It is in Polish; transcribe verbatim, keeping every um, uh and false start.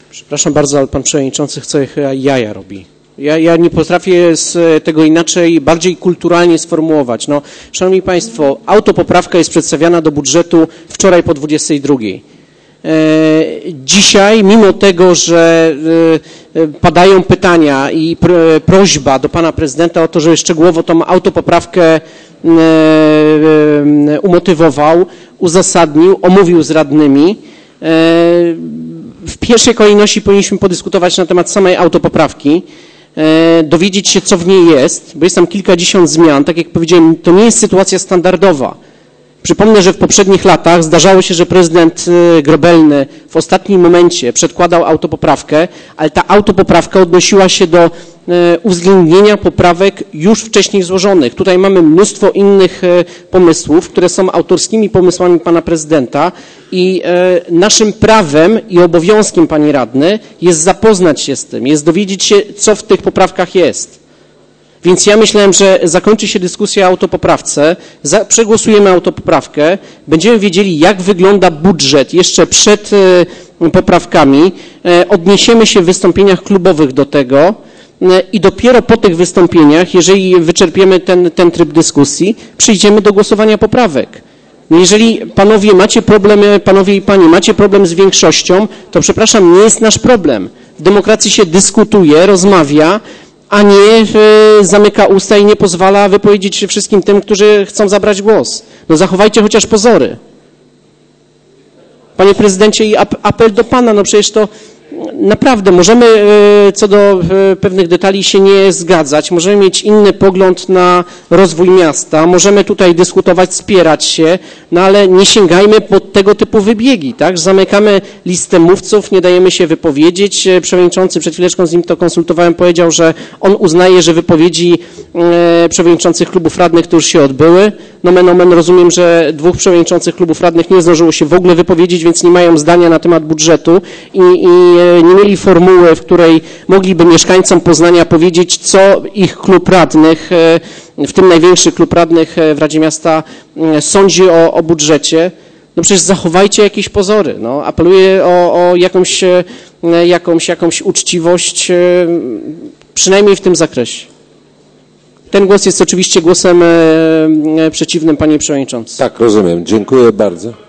Przepraszam bardzo, ale pan przewodniczący chce chyba jaja robi. Ja, ja nie potrafię z tego inaczej, bardziej kulturalnie sformułować. No, szanowni państwo, autopoprawka jest przedstawiana do budżetu wczoraj po dwudziestej drugiej. E, dzisiaj, mimo tego, że e, padają pytania i pr, prośba do pana prezydenta o to, żeby szczegółowo tą autopoprawkę e, e, umotywował, uzasadnił, omówił z radnymi, e, w pierwszej kolejności powinniśmy podyskutować na temat samej autopoprawki, dowiedzieć się, co w niej jest, bo jest tam kilkadziesiąt zmian. Tak jak powiedziałem, to nie jest sytuacja standardowa. Przypomnę, że w poprzednich latach zdarzało się, że prezydent Grobelny w ostatnim momencie przedkładał autopoprawkę, ale ta autopoprawka odnosiła się do uwzględnienia poprawek już wcześniej złożonych. Tutaj mamy mnóstwo innych pomysłów, które są autorskimi pomysłami pana prezydenta i naszym prawem i obowiązkiem, panie radny, jest zapoznać się z tym, jest dowiedzieć się, co w tych poprawkach jest. Więc ja myślałem, że zakończy się dyskusja o autopoprawce, za, przegłosujemy autopoprawkę, będziemy wiedzieli, jak wygląda budżet jeszcze przed e, poprawkami, e, odniesiemy się w wystąpieniach klubowych do tego e, i dopiero po tych wystąpieniach, jeżeli wyczerpiemy ten, ten tryb dyskusji, przyjdziemy do głosowania poprawek. No jeżeli panowie macie problem, panowie i panie, macie problem z większością, to przepraszam, nie jest nasz problem. W demokracji się dyskutuje, rozmawia, a nie zamyka usta i nie pozwala wypowiedzieć się wszystkim tym, którzy chcą zabrać głos. No zachowajcie chociaż pozory. Panie prezydencie, i apel do pana, no przecież to naprawdę możemy co do pewnych detali się nie zgadzać, możemy mieć inny pogląd na rozwój miasta, możemy tutaj dyskutować, spierać się, no ale nie sięgajmy pod tego typu wybiegi, tak? Zamykamy listę mówców, nie dajemy się wypowiedzieć. Przewodniczący, przed chwileczką z nim to konsultowałem, powiedział, że on uznaje, że wypowiedzi przewodniczących klubów radnych to już się odbyły. Nomen omen rozumiem, że dwóch przewodniczących klubów radnych nie zdążyło się w ogóle wypowiedzieć, więc nie mają zdania na temat budżetu i, i nie mieli formuły, w której mogliby mieszkańcom Poznania powiedzieć, co ich klub radnych, w tym największy klub radnych w Radzie Miasta, sądzi o, o budżecie. No przecież zachowajcie jakieś pozory. No, apeluję o, o jakąś, jakąś, jakąś uczciwość, przynajmniej w tym zakresie. Ten głos jest oczywiście głosem przeciwnym, panie przewodniczący. Tak, rozumiem. Dziękuję bardzo.